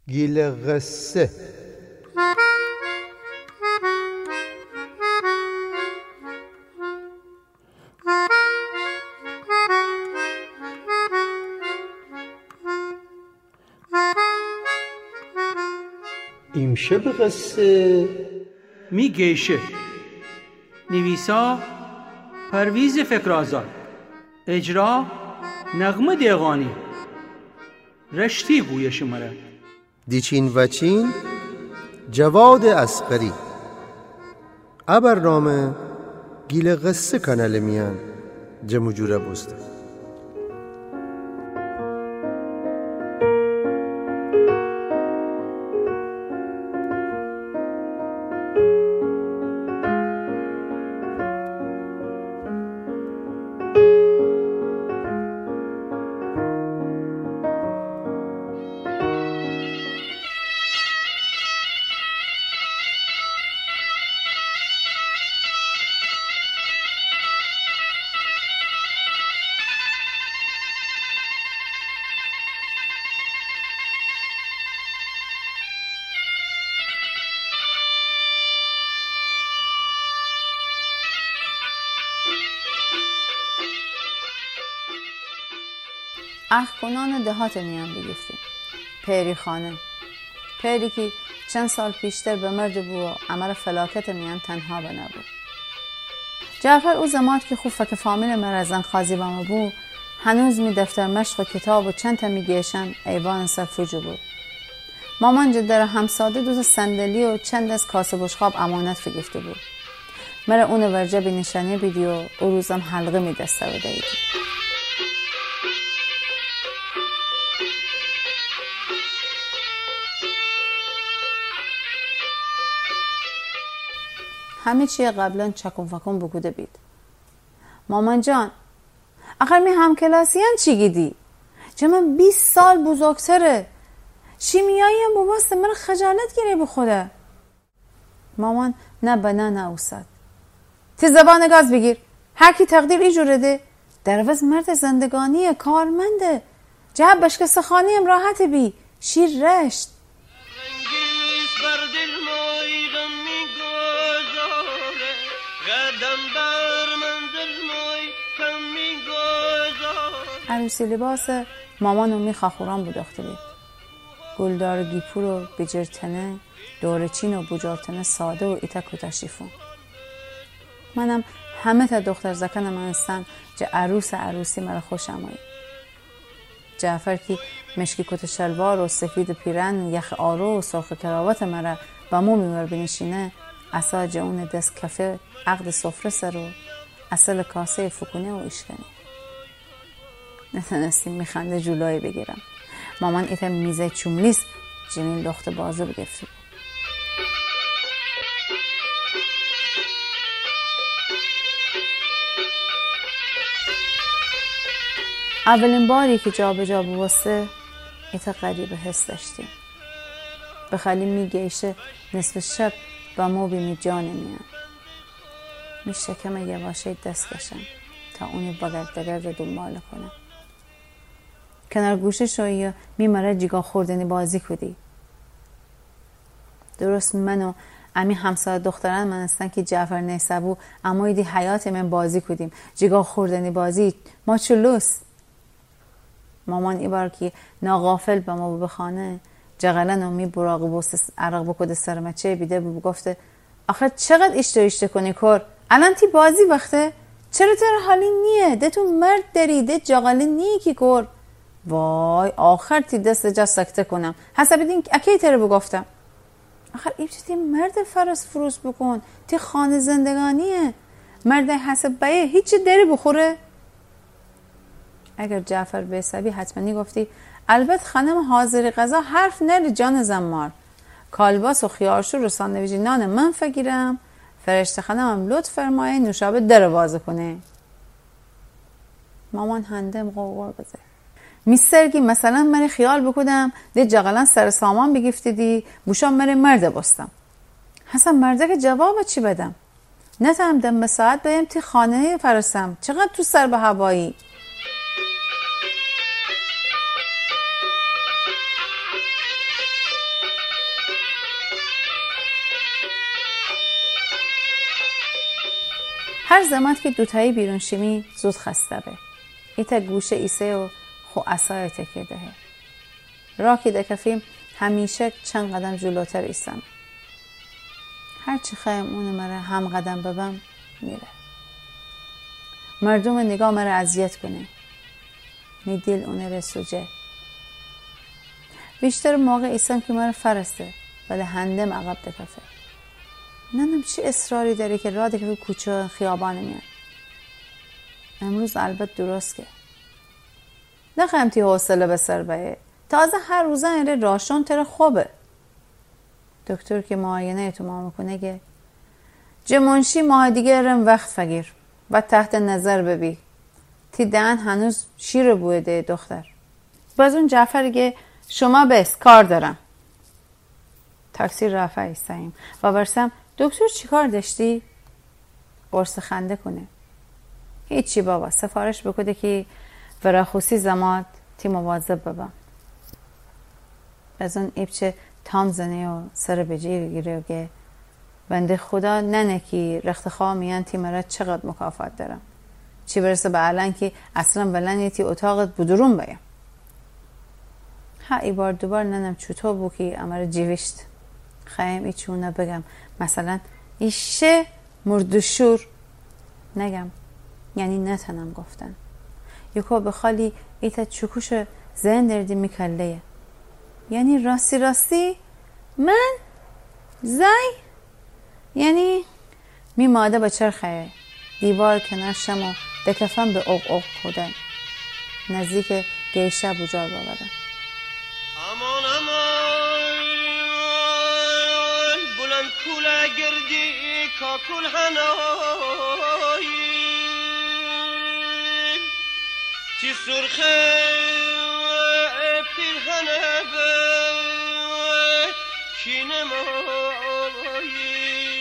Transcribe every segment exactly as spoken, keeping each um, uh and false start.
گیل غصه. امشب قصه میگیشه. نویسا پرویز فکرآزاد، اجرا نغمه دیغانی، رشتی گویش مرا دیچین وچین جواد اصغری. برنامه گیل قصه کانال میان جمو جوره بسته. اخکنان دهات میان بگفتیم. پیری خانه پیری که چند سال پیشتر به مرد بود و عمر فلاکت میان تنها بنا بود. جعفر او زماد که خوب فکر فامیل مرزن خازی بامو بود، هنوز می دفتر مشق و کتاب و چند تا میگیشن ایوان سفروجو بود. مامان جدر همساده دوز صندلی و چند از کاسه بشخاب امانت فگفته بود. مرا اون ورجه بی نشانی بیدی و او روزم حلقه می دسته و دایدی. همه چیه قبلا چکم فکم بگوده بید. مامان جان آخر می همکلاسیان چی گیدی؟ چه من بیست سال بزرگتره. شیمیایی هم باباست من خجالت گیره بخوده. مامان نه بنا نه اوسد. تی زبان گاز بگیر. هر کی تقدیر ای جوره ده. در عوض مرد زندگانیه، کارمنده. جهب بشک سخانی هم راحت بی. شیر رشت. عروسی لباس مامان و می خاخوران بوداخته بید. گلدار گیپور و بجرتنه، دورچین و بجارتنه ساده و ایتک و تشریفون. منم همه تا دختر زکن من هستن جه عروس عروسی مرا خوش امایی. جعفر که مشکی کت شلوار و سفید پیرن یخ آرو و سرخ کراوات مرا با مو میمر بنشینه، اصا جه اون دست کفه عقد سفره سر و اصل کاسه فکونه و اشکنی. نتنستیم میخنده جولای بگیرم. مامان ایتا میزه چوملیس جنین لخت بازه بگفته بود. اولین باری که جا به جا بوسته ایتا قریب حس داشتیم. به خالی میگیشه نصف شب با مو بیمی جا نمیان. میشکم یواشه دست کشم تا اونی بگرد دگرد رو دنبال کنم. کنار گوشه شویی میماره جیگا خوردنی بازی کدی. درست من و امی همسایه دختران من هستن که جعفر نیسابو اما ایدی حیات من بازی کدیم. جیگا خوردنی بازی ما چلوس. مامان ای بار که ناغافل به ما بخانه جغلن و می براغ بوست عرق بکده سرمچه بیده بو گفته آخه چقدر اشته اشته کنی کر الان تی بازی وقته چرا تر حالی نیه ده تو مرد داری ده جغلی نیه کی کر وای آخر تی دست جا سکته کنم حسب دین اکی تره بگفتم آخر ایبتی مرد فرس فروش بکن تی خانه زندگانیه مرد حسب بایه هیچی داری بخوره. اگر جعفر بیسابی حتما گفتی البته خانم حاضری غذا حرف نری جان زمار کالباس و خیارشور و ساندویچ نان من فگیرم فرشته خانمم لطف فرمایه نوشابه در بازه کنه. مامان هندم قوقور بزه میسترگی مثلا من خیال بکدم ده جغلان سر سامان بگفتی دی بوشام من مرده باستم حسن مرده که جواب چی بدم نه تا هم دم ساعت بیم تی خانه فرستم چقدر تو سر به هوایی. هر زمان که دوتایی بیرون شیمی زود خسته به ایتا گوشه ایسه و خو اصای تکیه دهه. را که دکفیم همیشه چند قدم جلوتر ایستم. هرچی خواهم اونو مره هم قدم ببم میره. مردم نگاه مره اذیت کنه. می دل اونه رسوجه. بیشتر موقع ایستم که مره فرسته ولی هندم عقب دکفه. ننم چی اصراری داری که را دکفه کوچه خیابانه میاد. امروز البته درست که نخواهم تی حوصله به سر بایه. تازه هر روزه ایره راشون تر خوبه. دکتر که معاینه تو ما میکنه که جمانشی ماه دیگه رم وقت فگیر و تحت نظر ببی تی دهن هنوز شیر بوده دختر. باز اون جعفر که شما بس کار دارم. تاکسی رفع ایستاییم و برسم دکتر چی کار داشتی؟ قرص خنده کنه. هیچی بابا سفارش بکده که وراخوسی زماد تی مواظب ببم. از اون ایبچه تام زنه و سر بجیر گیره و گه بنده خدا ننه که رختخواه میان تی مرد چقدر مکافات دارم. چی برسه به علن که اصلا ولن تی اتاقت بدرون بایم. ها ای بار دوبار ننم چوتو بو که امر جیوشت. خواهیم ای چونه بگم مثلا ایشه مردشور نگم یعنی نتنم گفتن. یکو بخالی ایتا چکوش زن دردی میکلیه. یعنی راستی راستی من زای یعنی می ماده با چرخه دیوار کنار شم و دکفم به اق اق کدن نزدیک گیشه بجار باورم. امان امان بلند کوله گردی کاکل هنایی چی سرخه پیرهنه به کینمایی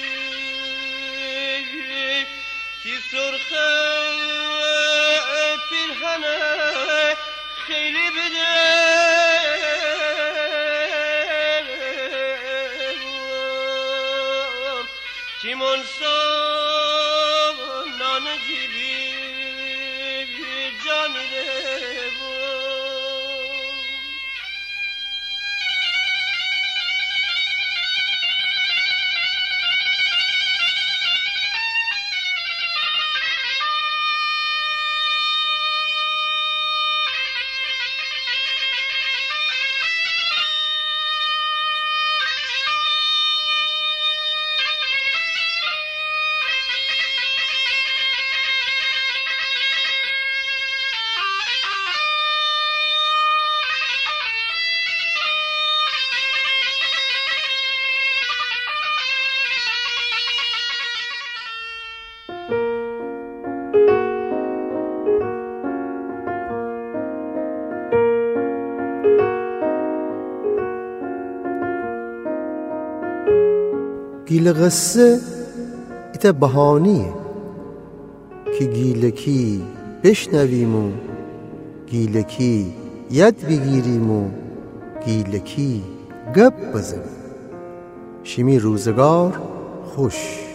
چی سرخه پیرهنه خیلی بده چی منصا نانه جیبی جانی ده گیل قصه ایتا بهانیه که گیلکی بشنویم و گیلکی ید بگیریم و گیلکی گپ بزنیم. شیمی روزگار خوش.